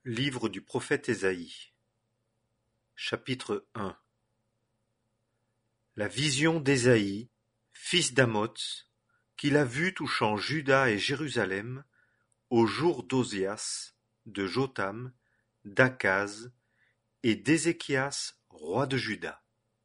Livre du prophète Ésaïe. Chapitre 1. La vision d'Ésaïe, fils d'Amoz, qu'il a vue touchant Juda et Jérusalem, au jour d'Ozias, de Jotham, d'Akaz et d'Ézéchias, roi de Juda.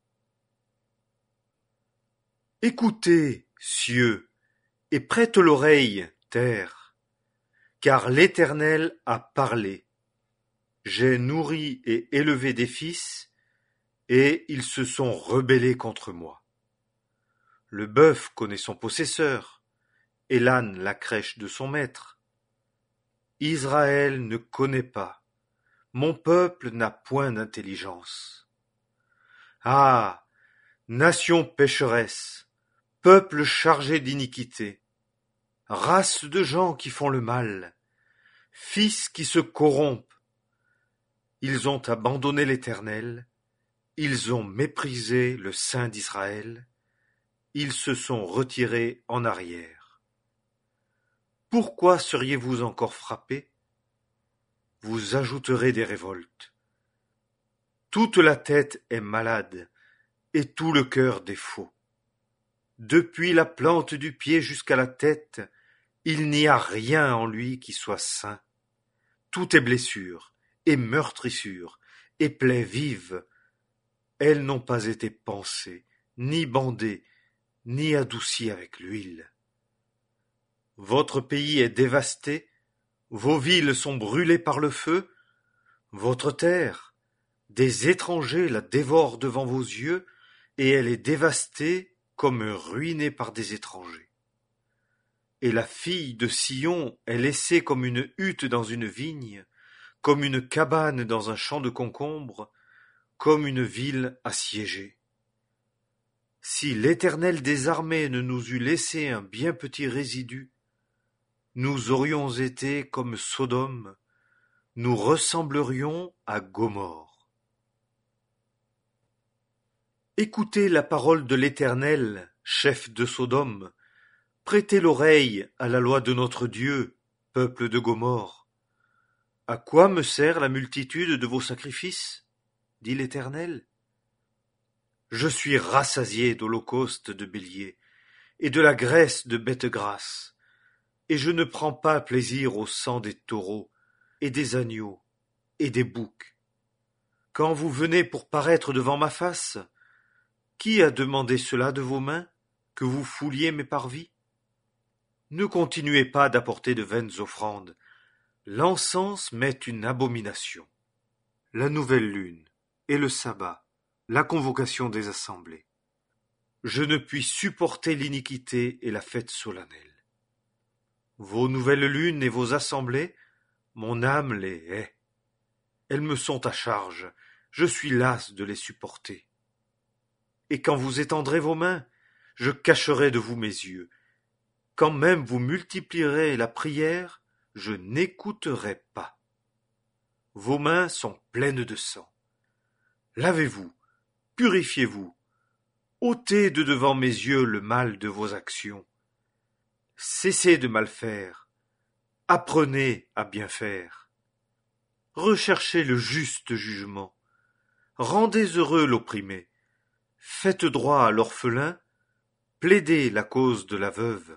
Écoutez, cieux, et prête l'oreille, terre, car l'Éternel a parlé. J'ai nourri et élevé des fils, et ils se sont rebellés contre moi. Le bœuf connaît son possesseur, et l'âne la crèche de son maître. Israël ne connaît pas, mon peuple n'a point d'intelligence. Ah, nation pécheresse, peuple chargé d'iniquité, race de gens qui font le mal, fils qui se corrompent, ils ont abandonné l'Éternel, ils ont méprisé le Saint d'Israël, ils se sont retirés en arrière. Pourquoi seriez-vous encore frappés? Vous ajouterez des révoltes. Toute la tête est malade, et tout le cœur défaut. Depuis la plante du pied jusqu'à la tête, il n'y a rien en lui qui soit sain. Tout est blessure, et meurtrissure, et plaies vives. Elles n'ont pas été pansées, ni bandées, ni adoucies avec l'huile. Votre pays est dévasté, vos villes sont brûlées par le feu, votre terre, des étrangers la dévorent devant vos yeux, et elle est dévastée comme ruinée par des étrangers. Et la fille de Sion est laissée comme une hutte dans une vigne, comme une cabane dans un champ de concombres, comme une ville assiégée. Si l'Éternel des armées ne nous eût laissé un bien petit résidu, nous aurions été comme Sodome, nous ressemblerions à Gomorrhe. Écoutez la parole de l'Éternel, chef de Sodome, prêtez l'oreille à la loi de notre Dieu, peuple de Gomorrhe. À quoi me sert la multitude de vos sacrifices? Dit l'Éternel. Je suis rassasié d'holocaustes de béliers et de la graisse de bêtes grasses, et je ne prends pas plaisir au sang des taureaux et des agneaux et des boucs. Quand vous venez pour paraître devant ma face, qui a demandé cela de vos mains, que vous fouliez mes parvis? Ne continuez pas d'apporter de vaines offrandes. L'encens m'est une abomination. La nouvelle lune et le sabbat, la convocation des assemblées. Je ne puis supporter l'iniquité et la fête solennelle. Vos nouvelles lunes et vos assemblées, mon âme les hait. Elles me sont à charge, je suis las de les supporter. Et quand vous étendrez vos mains, je cacherai de vous mes yeux. Quand même vous multiplierez la prière, je n'écouterai pas. Vos mains sont pleines de sang. Lavez-vous, purifiez-vous, ôtez de devant mes yeux le mal de vos actions. Cessez de mal faire, apprenez à bien faire. Recherchez le juste jugement, rendez heureux l'opprimé, faites droit à l'orphelin, plaidez la cause de la veuve.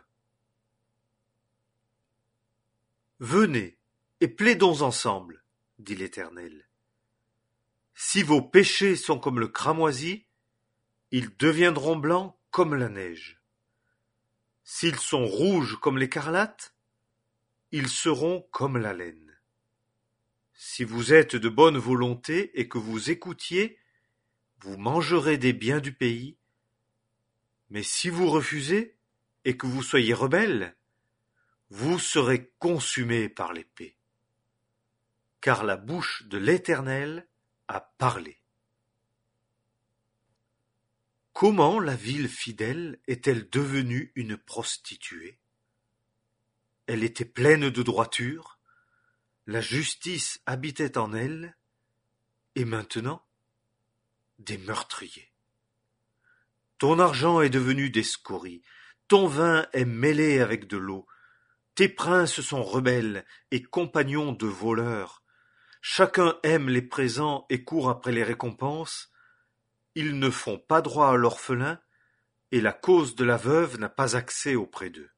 Venez, et plaidons ensemble, dit l'Éternel. Si vos péchés sont comme le cramoisi, ils deviendront blancs comme la neige. S'ils sont rouges comme l'écarlate, ils seront comme la laine. Si vous êtes de bonne volonté et que vous écoutiez, vous mangerez des biens du pays. Mais si vous refusez et que vous soyez rebelles, vous serez consumés par l'épée. Car la bouche de l'Éternel a parlé. Comment la ville fidèle est-elle devenue une prostituée? Elle était pleine de droiture, la justice habitait en elle, et maintenant, des meurtriers. Ton argent est devenu des scories, ton vin est mêlé avec de l'eau, tes princes sont rebelles et compagnons de voleurs. Chacun aime les présents et court après les récompenses. Ils ne font pas droit à l'orphelin, et la cause de la veuve n'a pas accès auprès d'eux.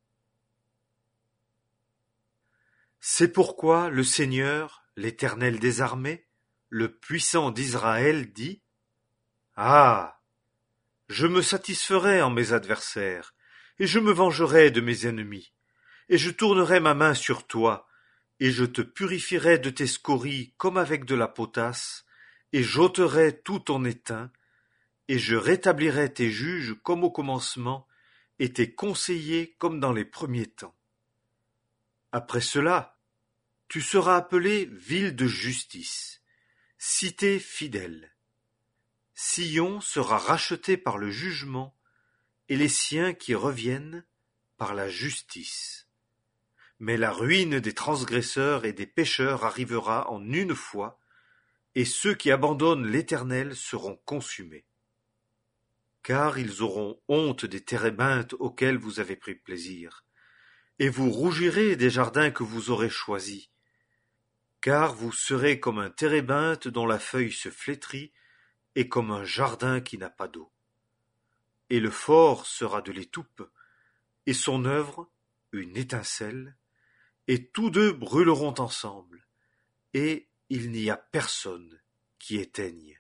C'est pourquoi le Seigneur, l'Éternel des armées, le puissant d'Israël dit: Ah! Je me satisferai en mes adversaires, et je me vengerai de mes ennemis, et je tournerai ma main sur toi, et je te purifierai de tes scories comme avec de la potasse, et j'ôterai tout ton étain, et je rétablirai tes juges comme au commencement, et tes conseillers comme dans les premiers temps. Après cela, tu seras appelé ville de justice, cité fidèle. Sion sera racheté par le jugement, et les siens qui reviennent par la justice. Mais la ruine des transgresseurs et des pécheurs arrivera en une fois, et ceux qui abandonnent l'Éternel seront consumés. Car ils auront honte des térébinthes auxquels vous avez pris plaisir, et vous rougirez des jardins que vous aurez choisis. Car vous serez comme un térébinthe dont la feuille se flétrit, et comme un jardin qui n'a pas d'eau. Et le fort sera de l'étoupe, et son œuvre une étincelle, et tous deux brûleront ensemble, et il n'y a personne qui éteigne.